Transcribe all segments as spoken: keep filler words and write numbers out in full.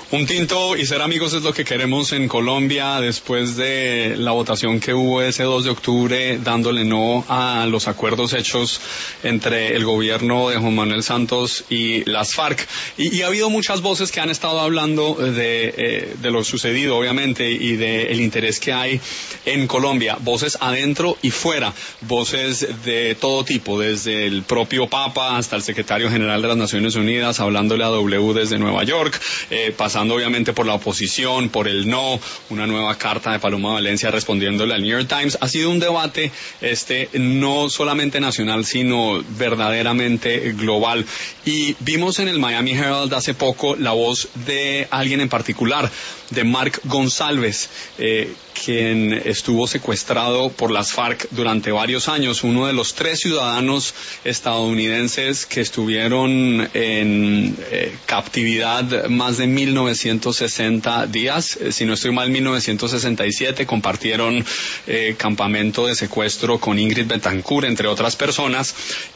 Un tinto y ser amigos es lo que queremos en Colombia después de la votación que hubo ese dos de octubre dándole no a los acuerdos hechos entre el gobierno de Juan Manuel Santos y las FARC. Y, y ha habido muchas voces que han estado hablando de, eh, de lo sucedido, obviamente, y del interés que hay en Colombia. Voces adentro y fuera, voces de todo tipo, desde el propio Papa hasta el secretario general de las Naciones Unidas, hablándole a W desde Nueva York, eh, pasando obviamente por la oposición, por el no, una nueva carta de Paloma Valencia respondiéndole al New York Times. Ha sido un debate este no solamente nacional, sino verdaderamente global. Y vimos en el Miami Herald hace poco la voz de alguien en particular, de Mark González, eh, quien estuvo secuestrado por las FARC durante varios años, uno de los tres ciudadanos estadounidenses que estuvieron en eh, captividad más de mil novecientos sesenta días, eh, si no estoy mal, mil novecientos sesenta y siete, compartieron eh, campamento de secuestro con Ingrid Betancourt, entre otras personas,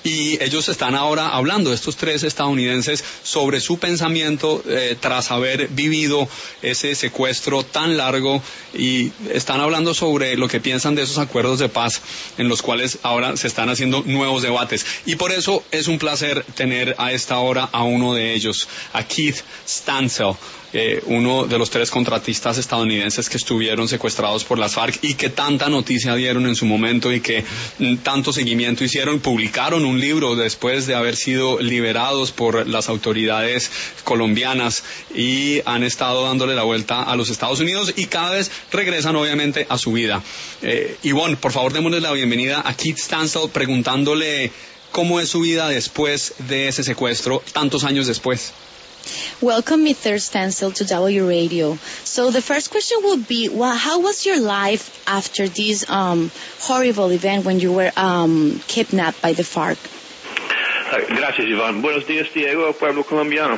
y ellos están ahora hablando, estos tres estadounidenses, sobre su pensamiento eh, tras haber vivido ese secuestro tan largo, y están hablando sobre lo que piensan de esos acuerdos de paz en los cuales ahora se están haciendo nuevos debates. Y por eso es un placer tener a esta hora a uno de ellos, a Keith Stansel, eh, uno de los tres contratistas estadounidenses que estuvieron secuestrados por las FARC y que tanta noticia dieron en su momento y que mm, tanto seguimiento hicieron. Publicaron un libro después de haber sido liberados por las autoridades colombianas y han estado dándole la vuelta a los Estados Unidos y cada vez regresan obviamente a su vida. Eh, Ivonne, por favor démosle la bienvenida a Keith Stansel preguntándole cómo es su vida después de ese secuestro, tantos años después. Welcome, Mister Stansel, to W Radio. So the first question would be, well, how was your life after this um, horrible event when you were um, kidnapped by the FARC? Gracias, Iván. Buenos días, Diego, pueblo colombiano.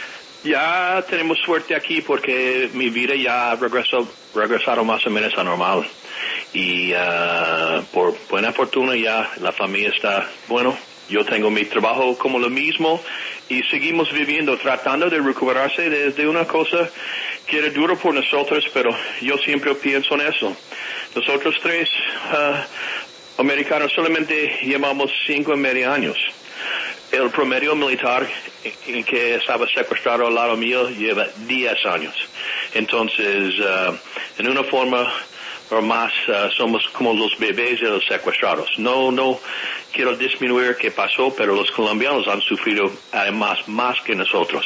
Ya tenemos suerte aquí porque mi vida ya regresó, regresaron más o menos a normal. Y uh, por buena fortuna ya la familia está, bueno, yo tengo mi trabajo como lo mismo y seguimos viviendo, tratando de recuperarse de, de una cosa que era duro por nosotros, pero yo siempre pienso en eso. Nosotros tres uh, americanos solamente llevamos cinco y medio años. El promedio militar en que estaba secuestrado al lado mío lleva diez años. Entonces, uh, en una forma o más, uh, somos como los bebés de los secuestrados. No, no quiero disminuir qué pasó, pero los colombianos han sufrido además más que nosotros.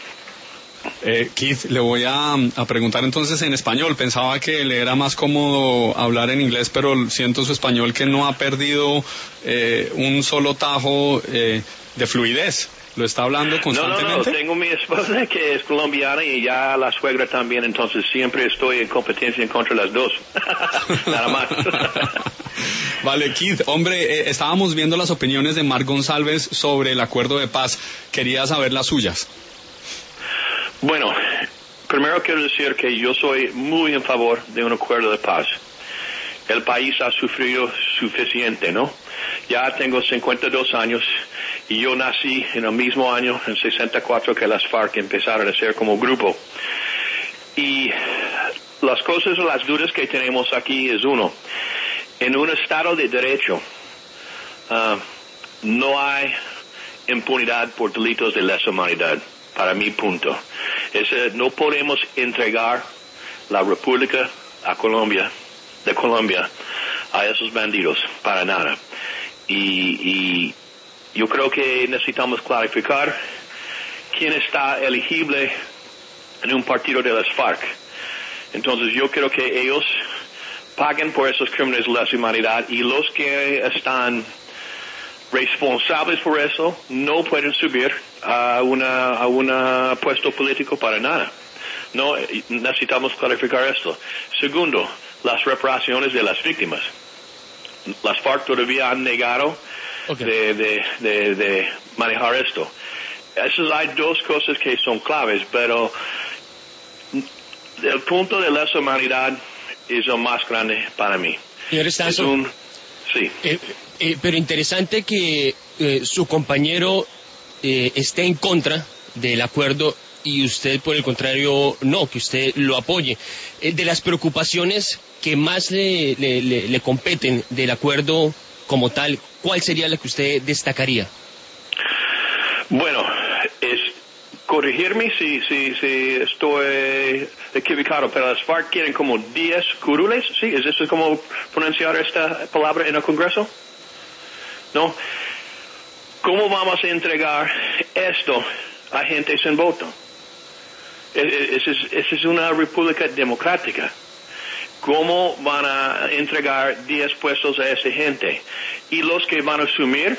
Eh, Keith, le voy a, a preguntar entonces en español. Pensaba que le era más cómodo hablar en inglés, pero siento su español que no ha perdido eh, un solo tajo eh, de fluidez. ¿Lo está hablando constantemente? No, no, no. Tengo mi esposa que es colombiana y ya la suegra también, entonces siempre estoy en competencia contra las dos. Nada más. Vale, Keith, hombre, eh, estábamos viendo las opiniones de Mark González sobre el acuerdo de paz. Quería saber las suyas. Bueno, primero quiero decir que yo soy muy en favor de un acuerdo de paz. El país ha sufrido suficiente, ¿no? Ya tengo cincuenta y dos años y yo nací en el mismo año, en sesenta y cuatro, que las FARC empezaron a ser como grupo. Y las cosas o las dudas que tenemos aquí es uno, en un Estado de Derecho uh, no hay impunidad por delitos de lesa humanidad, para mi punto. Ese, no podemos entregar la República a Colombia, de Colombia, a esos bandidos, para nada. Y, y yo creo que necesitamos clarificar quién está elegible en un partido de las FARC. Entonces yo creo que ellos paguen por esos crímenes de lesa humanidad y los que están responsables por eso no pueden subir a una a un puesto político para nada. No, necesitamos clarificar esto. Segundo, las reparaciones de las víctimas. Las FARC todavía han negado okay. de, de, de, de manejar esto. Esas hay dos cosas que son claves, pero el punto de lesa humanidad es lo más grande para mí. Señor Stansel, un, sí. Eh, eh, pero interesante que eh, su compañero eh, esté en contra del acuerdo y usted, por el contrario, no, que usted lo apoye. Eh, de las preocupaciones que más le, le, le, le competen del acuerdo como tal, ¿cuál sería la que usted destacaría? Bueno, es corregirme si, si, si estoy equivocado, pero las FARC quieren como diez curules, ¿sí? ¿Es eso como pronunciar esta palabra en el Congreso? ¿No? ¿Cómo vamos a entregar esto a gente sin voto? Esa es, es, es una república democrática. ¿Cómo van a entregar diez puestos a esa gente? Y los que van a asumir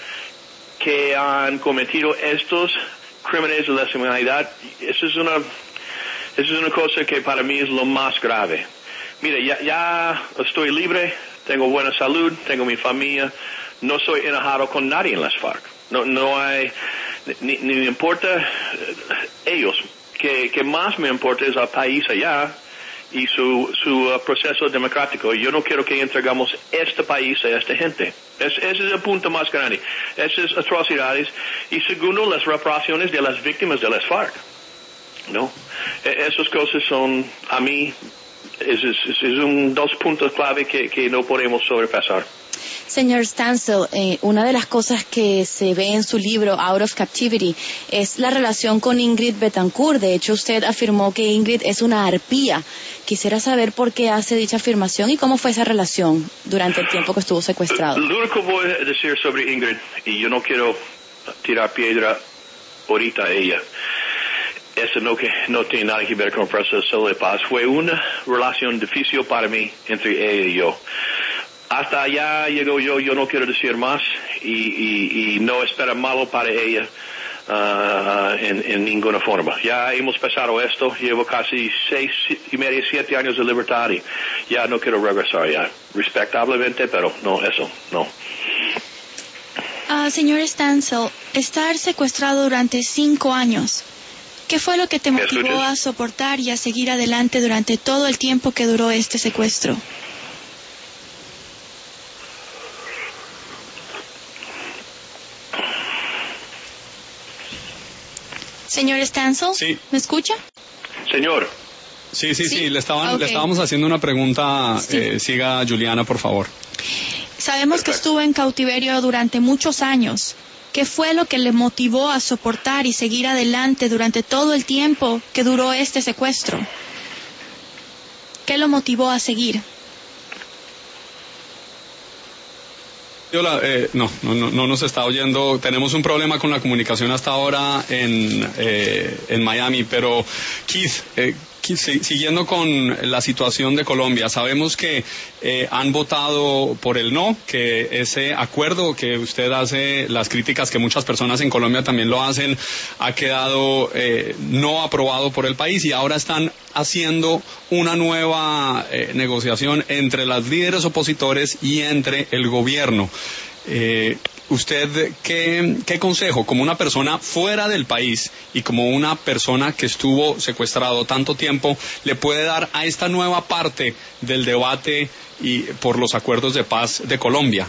que han cometido estos crímenes de lesa humanidad, eso es una, eso es una cosa que para mí es lo más grave. Mire, ya, ya estoy libre, tengo buena salud, tengo mi familia, no soy enojado con nadie en las FARC. No, no hay, ni, ni me importa ellos. Que, que más me importa es el país allá y su, su uh, proceso democrático. Yo no quiero que entregamos este país a esta gente. Es, ese es el punto más grande. Esas atrocidades. Y segundo, las reparaciones de las víctimas de las FARC. ¿No? E- esas cosas son, a mí, es, es, es un dos puntos clave que, que no podemos sobrepasar. Señor Stansel, eh, una de las cosas que se ve en su libro Out of Captivity es la relación con Ingrid Betancourt. De hecho, usted afirmó que Ingrid es una arpía. Quisiera saber por qué hace dicha afirmación y cómo fue esa relación durante el tiempo que estuvo secuestrado. Lo único que voy a decir sobre Ingrid, y yo no quiero tirar piedra ahorita a ella, eso no, que, no tiene nada que ver con el proceso de paz. Fue una relación difícil para mí entre ella y yo. Hasta allá llegó yo, yo no quiero decir más y, y, y no espera malo para ella uh, en, en ninguna forma. Ya hemos pasado esto, llevo casi seis y medio, siete años de libertad y ya no quiero regresar ya. Respectablemente, pero no, eso, no. Uh, señor Stansel, estar secuestrado durante cinco años, ¿qué fue lo que te motivó a soportar y a seguir adelante durante todo el tiempo que duró este secuestro? Señor Stansel, sí. ¿Me escucha? Señor. Sí, sí, sí, sí. Le, estaban, Okay. le estábamos haciendo una pregunta. Sí. Eh, siga, Juliana, por favor. Sabemos Perfecto. que estuvo en cautiverio durante muchos años. ¿Qué fue lo que le motivó a soportar y seguir adelante durante todo el tiempo que duró este secuestro? ¿Qué lo motivó a seguir? Hola, eh, no, no, no nos está oyendo. Tenemos un problema con la comunicación hasta ahora en, eh, en Miami, pero Keith, eh, Keith, siguiendo con la situación de Colombia, sabemos que eh, han votado por el no, que ese acuerdo que usted hace, las críticas que muchas personas en Colombia también lo hacen, ha quedado eh, no aprobado por el país y ahora están haciendo una nueva eh, negociación entre las líderes opositores y entre el gobierno. Eh, ¿Usted qué, qué consejo, como una persona fuera del país y como una persona que estuvo secuestrado tanto tiempo, le puede dar a esta nueva parte del debate y por los acuerdos de paz de Colombia?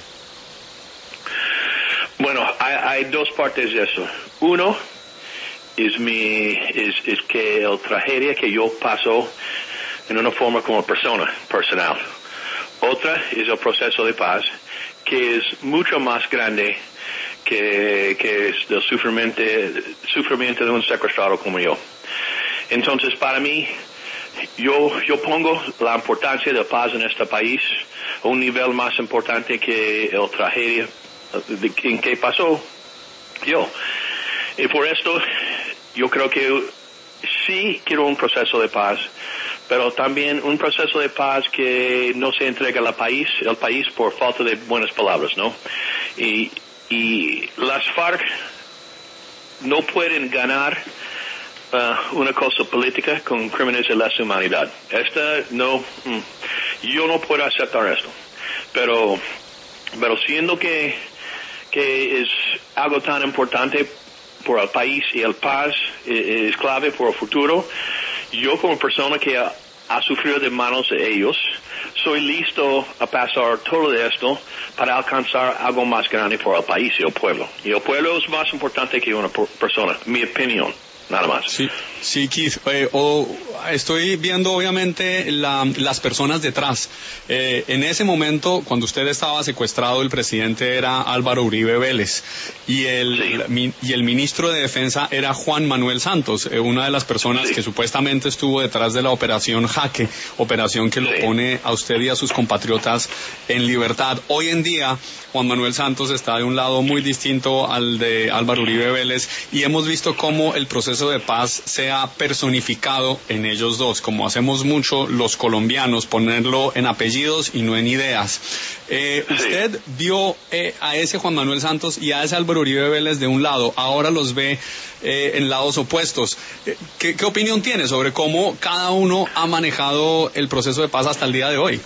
Bueno, hay, hay dos partes de eso. Uno es mi es, es que la tragedia que yo paso en una forma como persona personal. Otra es el proceso de paz, que es mucho más grande que, que es el sufrimiento, sufrimiento de un secuestrado como yo. Entonces, para mí, yo, yo pongo la importancia de la paz en este país a un nivel más importante que la tragedia de, en que pasó yo. Y por esto, yo creo que sí quiero un proceso de paz, pero también un proceso de paz que no se entregue al país, el país por falta de buenas palabras, ¿no? Y, y las FARC no pueden ganar uh, una cosa política con crímenes de lesa humanidad. Esta no, mm, yo no puedo aceptar esto. Pero, pero siendo que, que es algo tan importante por el país y el paz es, es clave por el futuro, yo como persona que ha, ha sufrido de manos de ellos, soy listo a pasar todo esto para alcanzar algo más grande por el país y el pueblo. Y el pueblo es más importante que una persona, mi opinión. nada más. Sí, sí, Keith. Eh, oh, estoy viendo obviamente la, las personas detrás. Eh, en ese momento, cuando usted estaba secuestrado, el presidente era Álvaro Uribe Vélez y el, sí. mi, y el ministro de Defensa era Juan Manuel Santos, eh, una de las personas sí. que supuestamente estuvo detrás de la operación Jaque, operación que lo sí. pone a usted y a sus compatriotas en libertad. Hoy en día, Juan Manuel Santos está de un lado muy distinto al de Álvaro Uribe Vélez y hemos visto cómo el proceso de paz se ha personificado en ellos dos, como hacemos mucho los colombianos, ponerlo en apellidos y no en ideas. Eh, sí. usted vio eh, a ese Juan Manuel Santos y a ese Álvaro Uribe Vélez de un lado, ahora los ve eh, en lados opuestos. Eh, ¿qué, ¿Qué opinión tiene sobre cómo cada uno ha manejado el proceso de paz hasta el día de hoy?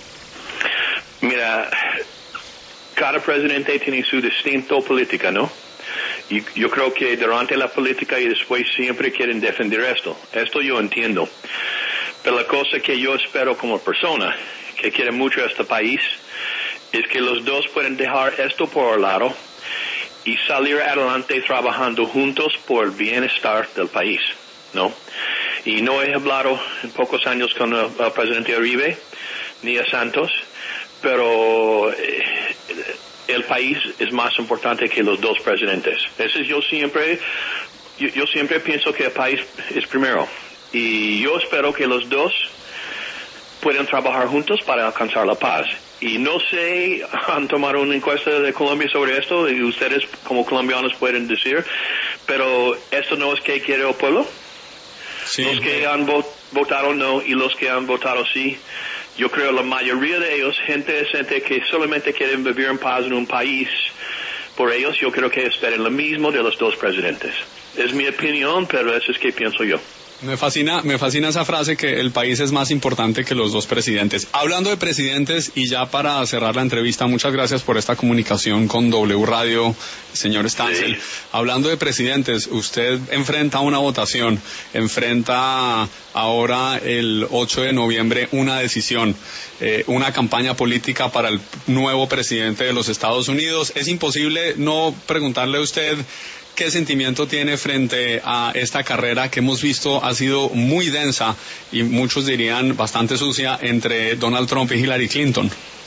Mira, cada presidente tiene su distinto política, ¿no? Y yo creo que durante la política y después siempre quieren defender esto. Esto yo entiendo. Pero la cosa que yo espero como persona que quiere mucho a este país es que los dos pueden dejar esto por un lado y salir adelante trabajando juntos por el bienestar del país, ¿no? Y no he hablado en pocos años con el, el presidente Uribe ni a Santos, pero eh, el país es más importante que los dos presidentes. Eso es yo siempre, yo, yo siempre pienso que el país es primero. Y yo espero que los dos puedan trabajar juntos para alcanzar la paz. Y no sé, han tomado una encuesta de Colombia sobre esto, y ustedes como colombianos pueden decir, pero esto no es que quiere el pueblo. Sí. Los que han vot- votado no y los que han votado sí. Yo creo la mayoría de ellos, gente decente que solamente quieren vivir en paz en un país, por ellos yo creo que esperan lo mismo de los dos presidentes. Es mi opinión, pero eso es que pienso yo. Me fascina, me fascina esa frase que el país es más importante que los dos presidentes. Hablando de presidentes, y ya para cerrar la entrevista, muchas gracias por esta comunicación con W Radio, señor Stancil. Sí. Hablando de presidentes, usted enfrenta una votación, enfrenta ahora el ocho de noviembre una decisión, eh, una campaña política para el nuevo presidente de los Estados Unidos. Es imposible no preguntarle a usted ¿qué sentimiento tiene frente a esta carrera que hemos visto ha sido muy densa y muchos dirían bastante sucia entre Donald Trump y Hillary Clinton?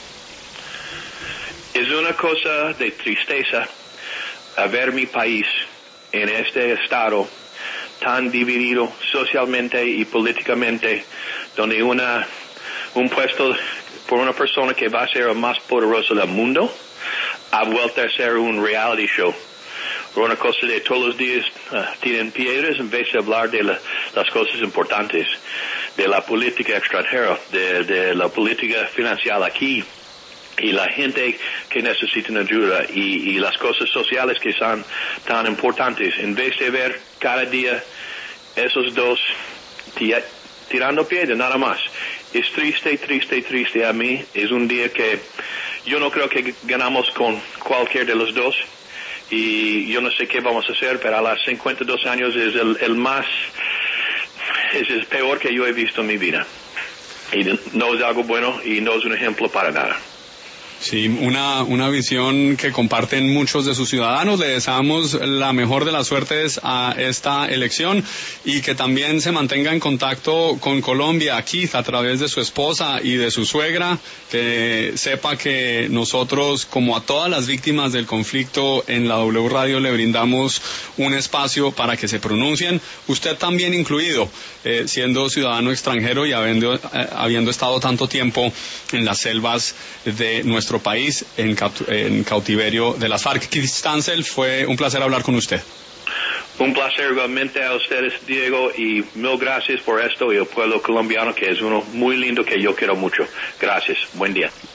Es una cosa de tristeza a ver mi país en este estado tan dividido socialmente y políticamente, donde una un puesto por una persona que va a ser el más poderoso del mundo ha vuelto a ser un reality show. Una cosa de todos los días uh, tienen piedras en vez de hablar de la, las cosas importantes, de la política extranjera, de, de la política financiera aquí, y la gente que necesita ayuda, y, y las cosas sociales que son tan importantes, en vez de ver cada día esos dos tia, tirando piedras nada más. Es triste, triste, triste a mí. Es un día que yo no creo que ganamos con cualquier de los dos. Y yo no sé qué vamos a hacer, pero a los cincuenta y dos años es el, el más, es el peor que yo he visto en mi vida. Y no es algo bueno y no es un ejemplo para nada. Sí, una, una visión que comparten muchos de sus ciudadanos. Le deseamos la mejor de las suertes a esta elección y que también se mantenga en contacto con Colombia, Keith, a través de su esposa y de su suegra, que sepa que nosotros, como a todas las víctimas del conflicto, en la W Radio le brindamos un espacio para que se pronuncien, usted también incluido, eh, siendo ciudadano extranjero y habiendo, eh, habiendo estado tanto tiempo en las selvas de nuestro nuestro país en, en cautiverio de las FARC. Keith Stancil, fue un placer hablar con usted. Un placer igualmente a ustedes, Diego, y mil gracias por esto y el pueblo colombiano, que es uno muy lindo que yo quiero mucho. Gracias. Buen día.